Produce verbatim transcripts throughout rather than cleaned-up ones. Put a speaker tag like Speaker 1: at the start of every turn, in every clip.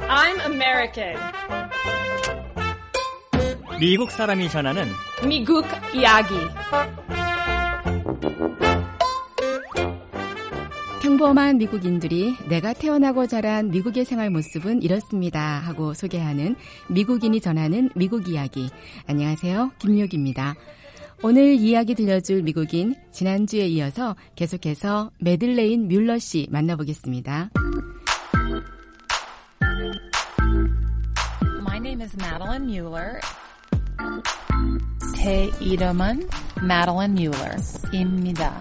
Speaker 1: I'm American.
Speaker 2: 미국 사람이 전하는
Speaker 1: 미국 이야기.
Speaker 3: 평범한 미국인들이 내가 태어나고 자란 미국의 생활 모습은 이렇습니다 하고 소개하는 미국인이 전하는 미국 이야기. 안녕하세요, 김유기입니다. 오늘 이야기 들려줄 미국인, 지난주에 이어서 계속해서 매들레인 뮬러 씨 만나보겠습니다.
Speaker 4: My name is Madeline Mueller. 제 이름은 Madeline Mueller입니다.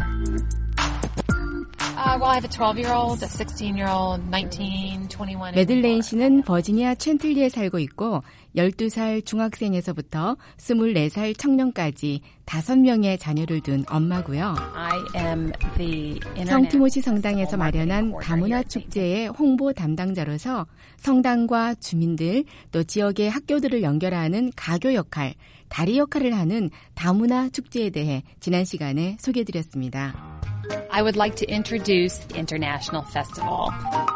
Speaker 4: Uh, well, I have a twelve-year-old, a sixteen-year-old, nineteen, twenty-one.
Speaker 3: 매들레인 씨는 버지니아 챈틀리에 살고 있고 열두 살 중학생에서부터 스물네 살 청년까지 다섯 명의 자녀를 둔 엄마고요.
Speaker 4: I am the
Speaker 3: 성티모시 성당에서 마련한 다문화 축제의 홍보 담당자로서 성당과 주민들 또 지역의 학교들을 연결하는 가교 역할, 다리 역할을 하는 다문화 축제에 대해 지난 시간에 소개해드렸습니다.
Speaker 4: I would like to introduce the International Festival.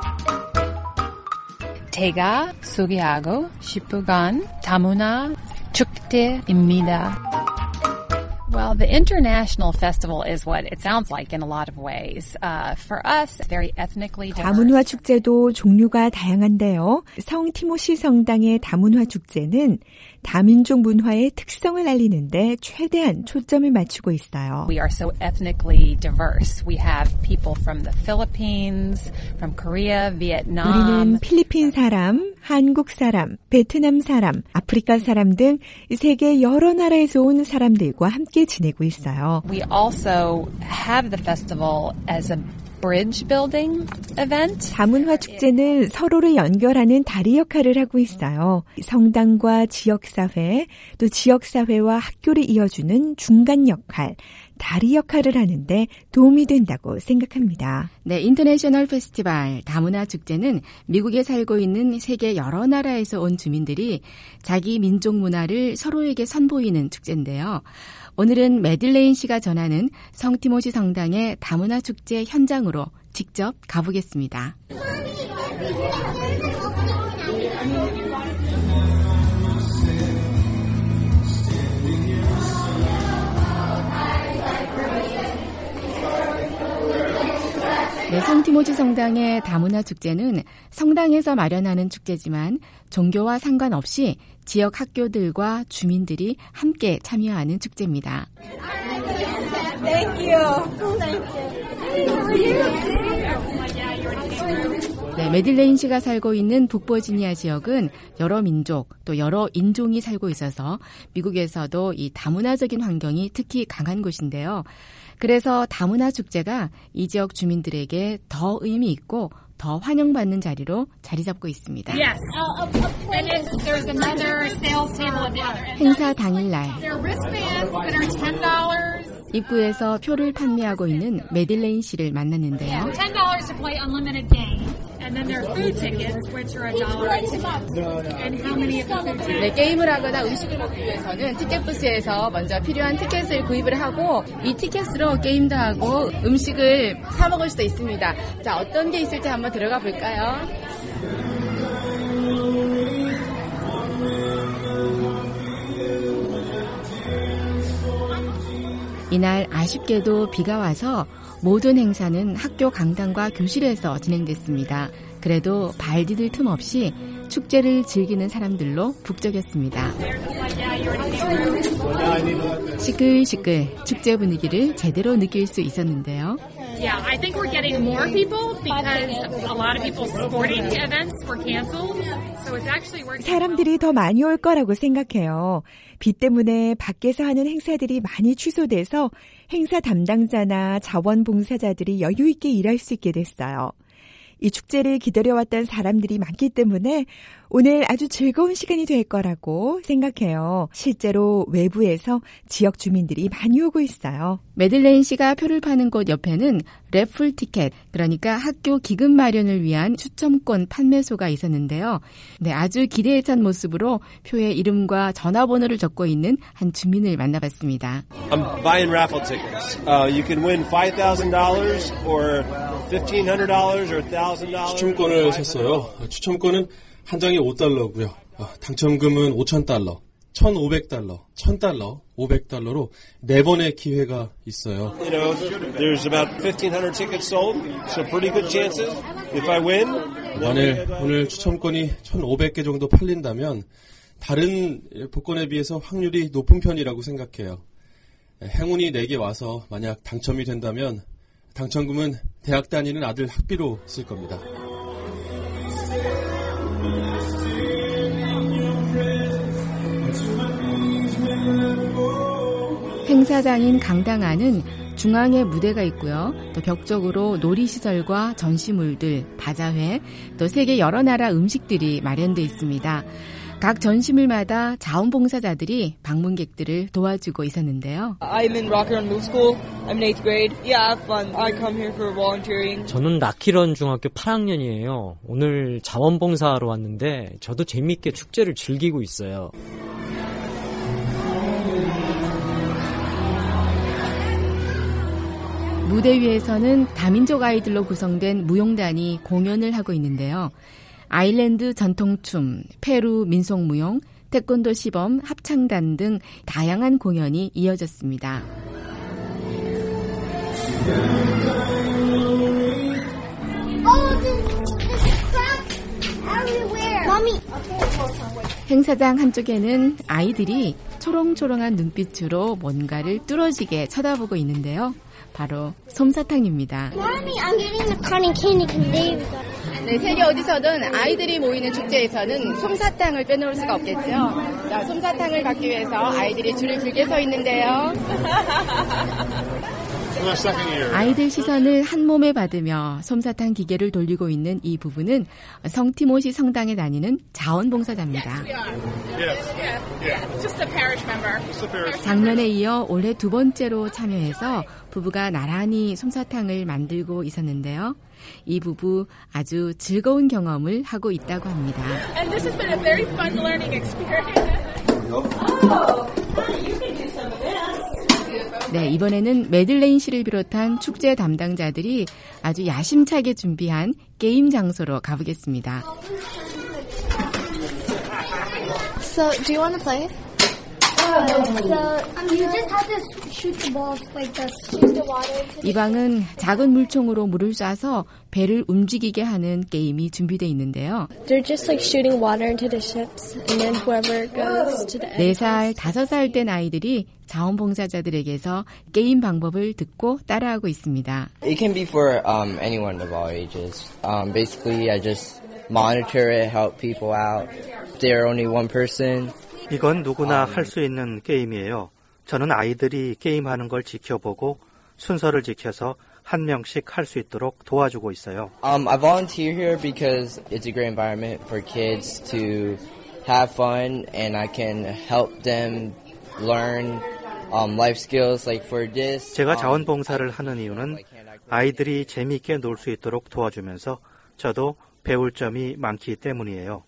Speaker 4: 제가 소개하고 싶은 건 다문화 축제입니다. Well, the International Festival is what it sounds like in a lot of ways. Uh, for us, very ethnically diverse.
Speaker 5: 다문화 축제도 종류가 다양한데요. 성 티모시 성당의 다문화 축제는 다민족 문화의 특성을 알리는데 최대한 초점을 맞추고 있어요.
Speaker 4: We are so ethnically diverse. We have people from the Philippines, from Korea, Vietnam.
Speaker 5: 우리는 필리핀 사람, 한국 사람, 베트남 사람, 아프리카 사람 등 세계 여러 나라에서 온 사람들과 함께 지내고 있어요.
Speaker 4: We also have the festival as a bridge building event.
Speaker 5: 다문화 축제는 서로를 연결하는 다리 역할을 하고 있어요. 성당과 지역사회, 또 지역사회와 학교를 이어주는 중간 역할, 다리 역할을 하는데 도움이 된다고 생각합니다.
Speaker 3: 네, 인터내셔널 페스티벌 다문화 축제는 미국에 살고 있는 세계 여러 나라에서 온 주민들이 자기 민족 문화를 서로에게 선보이는 축제인데요. 오늘은 매들레인 씨가 전하는 성티모시 성당의 다문화 축제 현장으로 직접 가보겠습니다. 네, 성티모시 성당의 다문화 축제는 성당에서 마련하는 축제지만 종교와 상관없이 지역 학교들과 주민들이 함께 참여하는 축제입니다.
Speaker 1: Thank you. Thank you.
Speaker 3: 네, 매들레인 씨가 살고 있는 북버지니아 지역은 여러 민족 또 여러 인종이 살고 있어서 미국에서도 이 다문화적인 환경이 특히 강한 곳인데요. 그래서 다문화 축제가 이 지역 주민들에게 더 의미 있고 더 환영받는 자리로 자리 잡고 있습니다.
Speaker 6: Yes. And it's, there's another sales table at the other end.
Speaker 3: 행사 당일날
Speaker 6: There are wristbands that are ten dollars.
Speaker 3: 입구에서 표를 판매하고 있는 매들레인 씨를 만났는데요.
Speaker 6: ten dollars to play unlimited games. And then there are food tickets, which are a dollar a ticket. And how many of the food tickets?
Speaker 3: 네, 게임을 하거나 음식을 먹기 위해서는 티켓 부스에서 먼저 필요한 티켓을 구입을 하고 이 티켓으로 게임도 하고 음식을 사 먹을 수도 있습니다. 자, 어떤 게 있을지 한번 들어가 볼까요? 이날 아쉽게도 비가 와서 모든 행사는 학교 강당과 교실에서 진행됐습니다. 그래도 발 디딜 틈 없이 축제를 즐기는 사람들로 북적였습니다. 시끌시끌 축제 분위기를 제대로 느낄 수 있었는데요.
Speaker 6: Yeah, I think we're getting more people because a lot of people's sporting events were canceled. So it's actually working.
Speaker 5: 사람들이 더 많이 올 거라고 생각해요. 비 때문에 밖에서 하는 행사들이 많이 취소돼서 행사 담당자나 자원봉사자들이 여유 있게 일할 수 있게 됐어요. 이 축제를 기다려왔던 사람들이 많기 때문에 오늘 아주 즐거운 시간이 될 거라고 생각해요. 실제로 외부에서 지역 주민들이 많이 오고 있어요.
Speaker 3: 매들레인 씨가 표를 파는 곳 옆에는 래플 티켓, 그러니까 학교 기금 마련을 위한 추첨권 판매소가 있었는데요. 네, 아주 기대에 찬 모습으로 표에 이름과 전화번호를 적고 있는 한 주민을 만나봤습니다.
Speaker 7: I'm buying raffle tickets. Uh, you can win five thousand dollars or fifteen hundred dollars or one thousand dollars.
Speaker 8: 추첨권을 샀어요. 추첨권은 한 장이 오 달러고요. 아, 당첨금은 오천 달러, 천오백 달러, 천 달러, 오백 달러로 네 번의 기회가 있어요.
Speaker 7: You know, there's about fifteen hundred tickets sold, so pretty good chances. If I win,
Speaker 8: 만일 오늘 추첨권이 천오백 개 정도 팔린다면 다른 복권에 비해서 확률이 높은 편이라고 생각해요. 행운이 내게 와서 만약 당첨이 된다면 당첨금은 대학 다니는 아들 학비로 쓸 겁니다.
Speaker 3: 행사장인 강당 안은 중앙에 무대가 있고요. 또 벽쪽으로 놀이시설과 전시물들, 바자회, 또 세계 여러 나라 음식들이 마련되어 있습니다. 각 전시물마다 자원봉사자들이 방문객들을 도와주고 있었는데요.
Speaker 9: I'm in Rock and Move School. I'm in eighth grade. Yeah, I have fun. I come here for volunteering.
Speaker 10: 저는 락키런 중학교 팔 학년이에요. 오늘 자원봉사하러 왔는데 저도 재미있게 축제를 즐기고 있어요.
Speaker 3: 무대 위에서는 다민족 아이들로 구성된 무용단이 공연을 하고 있는데요. 아일랜드 전통춤, 페루 민속무용, 태권도 시범, 합창단 등 다양한 공연이 이어졌습니다. 행사장 한쪽에는 아이들이 초롱초롱한 눈빛으로 뭔가를 뚫어지게 쳐다보고 있는데요. 바로 솜사탕입니다.
Speaker 11: 네, 세계 어디서든 아이들이 모이는 축제에서는 솜사탕을 빼놓을 수가 없겠죠. 자, 솜사탕을 받기 위해서 아이들이 줄을 길게 서 있는데요.
Speaker 3: 아이들 시선을 한 몸에 받으며 솜사탕 기계를 돌리고 있는 이 부부는 성티모시 성당에 다니는 자원봉사자입니다. 작년에 이어 올해 두 번째로 참여해서 부부가 나란히 솜사탕을 만들고 있었는데요. 이 부부 아주 즐거운 경험을 하고 있다고 합니다.
Speaker 6: And this has been a very fun learning experience.
Speaker 3: 네, 이번에는 메들레인 씨를 비롯한 축제 담당자들이 아주 야심차게 준비한 게임 장소로 가보겠습니다.
Speaker 12: So, do you want to play? So, you just have to shoot the balls like this. Shoot the water.
Speaker 3: 이 방은 작은 물총으로 물을 쏴서 배를 움직이게 하는 게임이 준비되어 있는데요.
Speaker 13: They're just like shooting water into the ships, and then whoever goes to the end.
Speaker 3: 네 살, 다섯 살 된 아이들이 자원봉사자들에게서 게임 방법을 듣고 따라하고 있습니다.
Speaker 14: It can be for um, anyone of all ages. Um, basically, I just monitor it, help people out. If they're only one person.
Speaker 15: 이건 누구나 할 수 있는 게임이에요. 저는 아이들이 게임하는 걸 지켜보고 순서를 지켜서 한 명씩 할 수 있도록 도와주고 있어요.
Speaker 14: Um, I volunteer here because it's a great environment for kids to have fun and I can help them learn um, life skills like for this.
Speaker 15: 제가 자원봉사를 하는 이유는 아이들이 재미있게 놀 수 있도록 도와주면서 저도 배울 점이 많기 때문이에요.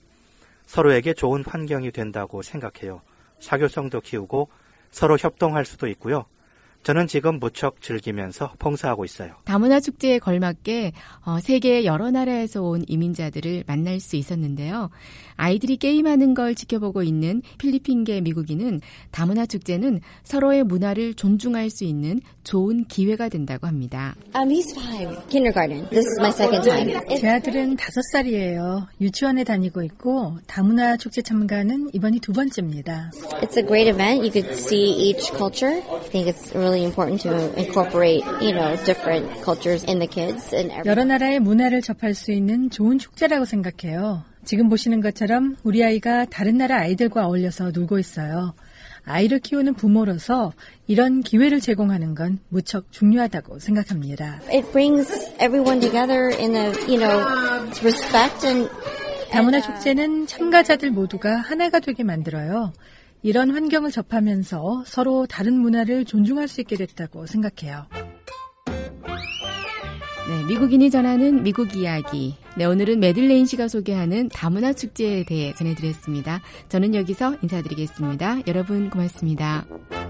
Speaker 15: 서로에게 좋은 환경이 된다고 생각해요. 사교성도 키우고 서로 협동할 수도 있고요. 저는 지금 무척 즐기면서 봉사하고 있어요.
Speaker 3: 다문화 축제에 걸맞게 어, 세계 여러 나라에서 온 이민자들을 만날 수 있었는데요. 아이들이 게임하는 걸 지켜보고 있는 필리핀계 미국인은 다문화 축제는 서로의 문화를 존중할 수 있는 좋은 기회가 된다고 합니다.
Speaker 16: Um, he's five. Kindergarten. This is my second time.
Speaker 17: 제 아들은 다섯 살이에요. 유치원에 다니고 있고 다문화 축제 참가는 이번이 두 번째입니다.
Speaker 16: It's a great event. You could see each culture. I think it's really important to incorporate, you know, different cultures in the kids and everything.
Speaker 17: 여러 나라의 문화를 접할 수 있는 좋은 축제라고 생각해요. 지금 보시는 것처럼 우리 아이가 다른 나라 아이들과 어울려서 놀고 있어요. 아이를 키우는 부모로서 이런 기회를 제공하는 건 무척 중요하다고 생각합니다.
Speaker 16: It brings everyone together in a, you know, respect and
Speaker 17: 다문화 축제는 참가자들 모두가 하나가 되게 만들어요. 이런 환경을 접하면서 서로 다른 문화를 존중할 수 있게 됐다고 생각해요.
Speaker 3: 네, 미국인이 전하는 미국 이야기. 네, 오늘은 메들레인 씨가 소개하는 다문화 축제에 대해 전해드렸습니다. 저는 여기서 인사드리겠습니다. 여러분 고맙습니다.